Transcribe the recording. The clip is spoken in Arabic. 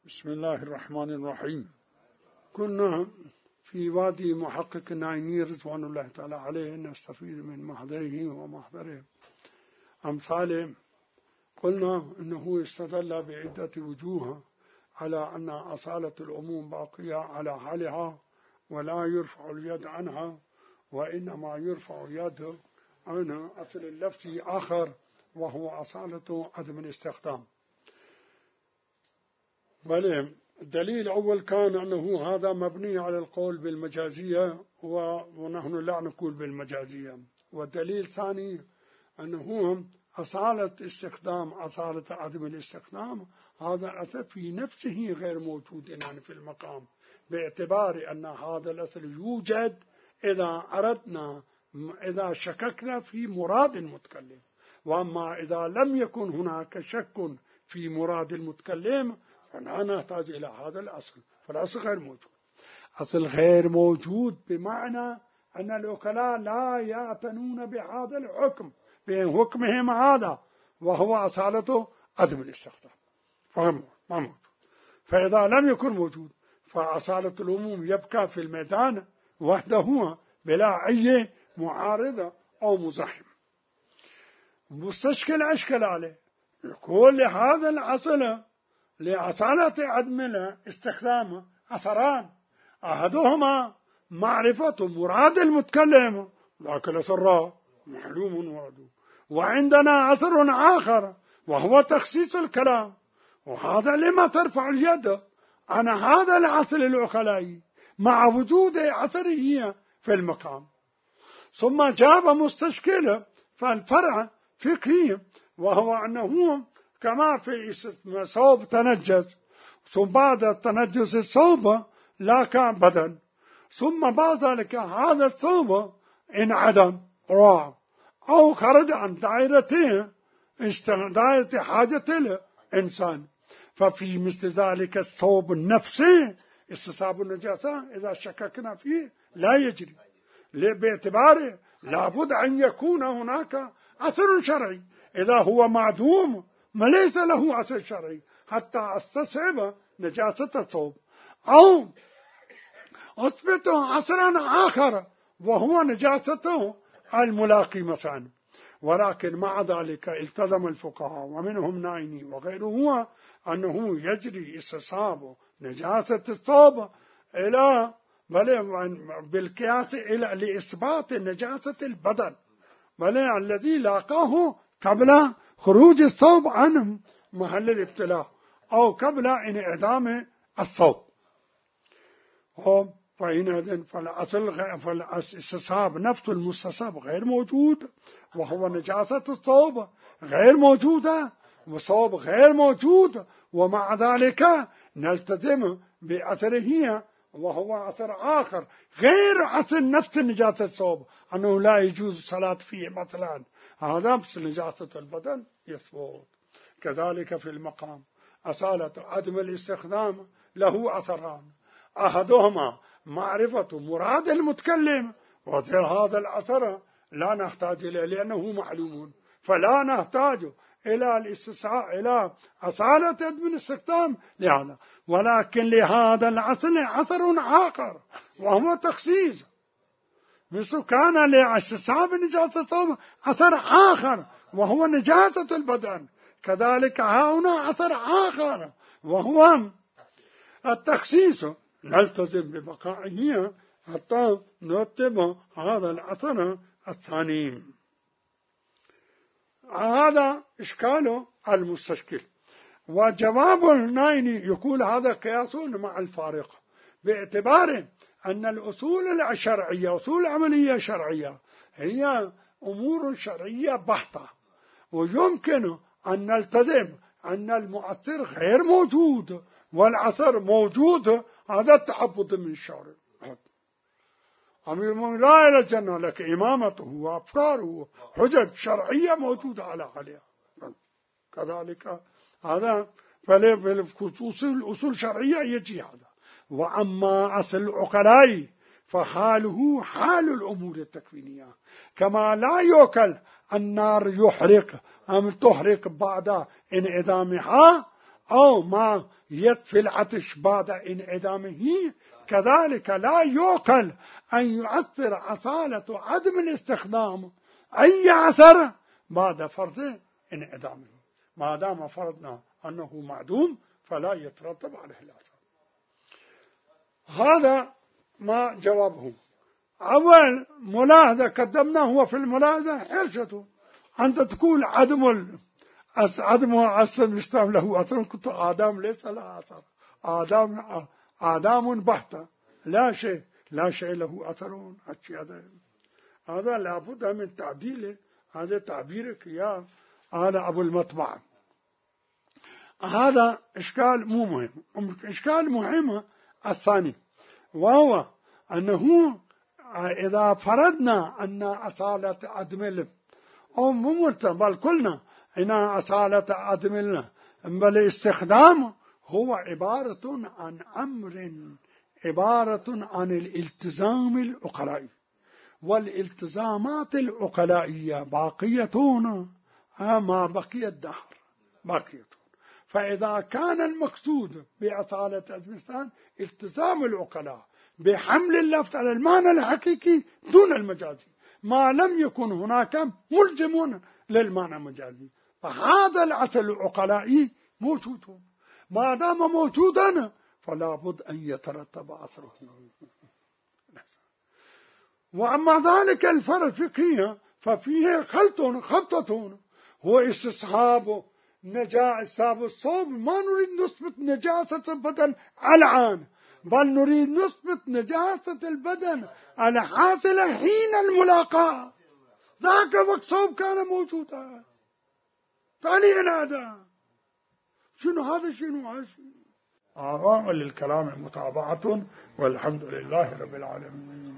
بسم الله الرحمن الرحيم. كنا في وادي محقق النعيمي رضوان الله تعالى عليه نستفيد من محضره ومحضره أمثاله. قلنا إنه استدل بعدة وجوه على أن أصالة العموم باقية على حالها ولا يرفع اليد عنها، وإنما يرفع اليد عن أصل اللفظ آخر وهو أصالة عدم الاستخدام. بل الدليل الأول كان أنه هذا مبني على القول بالمجازية ونحن لا نقول بالمجازية. والدليل الثاني أنه أصالة استخدام أصالة عدم الاستخدام هذا الأصل في نفسه غير موجود يعني في المقام، باعتبار أن هذا الأصل يوجد إذا شككنا في مراد المتكلم، وأما إذا لم يكن هناك شك في مراد المتكلم فلا نحتاج إلى هذا الأصل، فالأصل غير موجود. أصل غير موجود بمعنى أن الوكلاء لا يعتنون بهذا الحكم بحكمهم هذا وهو أصالته عدم الاستخدام، فهم ما موجود. فإذا لم يكن موجود فأصالة العموم يبقى في الميدان وحده بلا أي معارضة أو مزاحم. مستشكل أشكل عليه يقول لهذا الأصل لأصالة عدم الاستخدام أثران، أحدهما معرفة مراد المتكلم ذاك الأثر معلوم وعدو، وعندنا أثر آخر وهو تخصيص الكلام، وهذا لما ترفع اليد عن هذا الأصل العقلائي مع وجود أثره في المقام. ثم جاب مستشكل فالفرع فقهي، وهو أنه كما في ثوب تنجس، ثم بعد التنجس الثوب لا كان بدن، ثم بعد ذلك هذا الثوب انعدم راح أو خرج عن دائرة حاجة الإنسان، ففي مثل ذلك الثوب النفسي استصحاب النجاسة إذا شككنا فيه لا يجري، باعتباره لابد أن يكون هناك أثر شرعي. إذا هو معدوم ما ليس له أثر شرعي حتى استصحب نجاسة الثوب، أو أثبت أثرا آخر وهو نجاسته الملاقي مثلا. ولكن مع ذلك التزم الفقهاء ومنهم نعيمي وغيره أنه يجري استصحاب نجاسة الثوب إلى بالقياس إلى لإثبات نجاسة البدن الذي لاقاه قبل خروج الثوب عن محل الابتلاء أو قبل انعدام الثوب. فإن فالاستصحاب نفس المستصحب غير موجود، وهو نجاسة الثوب غير موجودة والثوب غير موجود، ومع ذلك نلتزم بأثره وهو أثر آخر غير أثر نفس نجاسة الثوب، أنه لا يجوز الصلاة فيه مثلا، هذا بس نجاسة البدن يثبت. كذلك في المقام أصالة عدم الاستخدام له أثران، أحدهما معرفة مراد المتكلم، وهذا الأثر لا نحتاج إليه لأنه معلوم، فلا نحتاج إلى الاستسعاء إلى أصالة عدم الاستخدام لهذا. ولكن لهذا الأصل أثر آخر وهو تخصيص، مثل كان لاستصحاب نجاسة الثوب أثر آخر وهو نجاسة البدن، كذلك هنا أثر آخر وهو التخصيص، نلتزم ببقائه حتى نرتب هذا الأثر الثاني. هذا إشكال المستشكل. وجواب النعيمي يقول هذا قياس مع الفارق، باعتبار أن الأصول الشرعية أصول عملية شرعية هي أمور شرعية بحتة، ويمكن أن نلتزم أن المؤثر غير موجود والأثر موجود، هذا التعبد من الشارع. أمير المؤمنين لا إلى الجنة لك إمامته وأفكاره حجج شرعية موجودة على عليها. كذلك هذا فلخصوص الأصول الشرعية يجي هذا. وأما أصل العقلاء فحاله حال الأمور التكوينية، كما لا يوكل النار يحرق أم تحرق بعد انعدامها أو ما يطفي العطش بعد انعدامه، كذلك لا يعقل أن يؤثر أصالة عدم الاستخدام أي أثر بعد فرض انعدامه. ما دام فرضنا أنه معدوم فلا يترتب عليه الأثر. هذا ما جوابه. أول ملاحظة قدمناه هو في الملاحظة حرشته. أنت تقول عدم أصل الإسلام له أثر، كنت آدم ليس له أثر، آدم بحتة، لا شيء له أثر. هذا لابد من تعديله. هذا تعبيرك يا هذا أبو المطبع. هذا إشكال مو مهم. إشكال مهم الثاني، وهو أنه إذا فرضنا أن أصالة عدم أو ممتن، بل قلنا إن أصالة عدم بل استخدام هو عبارة عن أمر، عبارة عن الالتزام العقلائي، والالتزامات العقلائية باقية ما بقي الدهر باقية. فإذا كان المقصود بأصالة عدم التزام العقلاء بحمل اللفظ على المعنى الحقيقي دون المجازي، ما لم يكن هناك ملزم للمعنى المجازي، فهذا الأصل العقلائي موجود. ما دام موجودا فلا بد أن يترتب أثره. وأما ذلك الفرق الفقهي ففيه خلطة هو استصحاب نجاسة الصوب. ما نريد نثبت نجاسة البدن الآن، بل نريد نثبت نجاسة البدن الحاصلة حين الملاقاة. ذاك وقت صوب كان موجودا، ثانيا هذا شنو هذا شنو آراء للكلام متابعة، والحمد لله رب العالمين.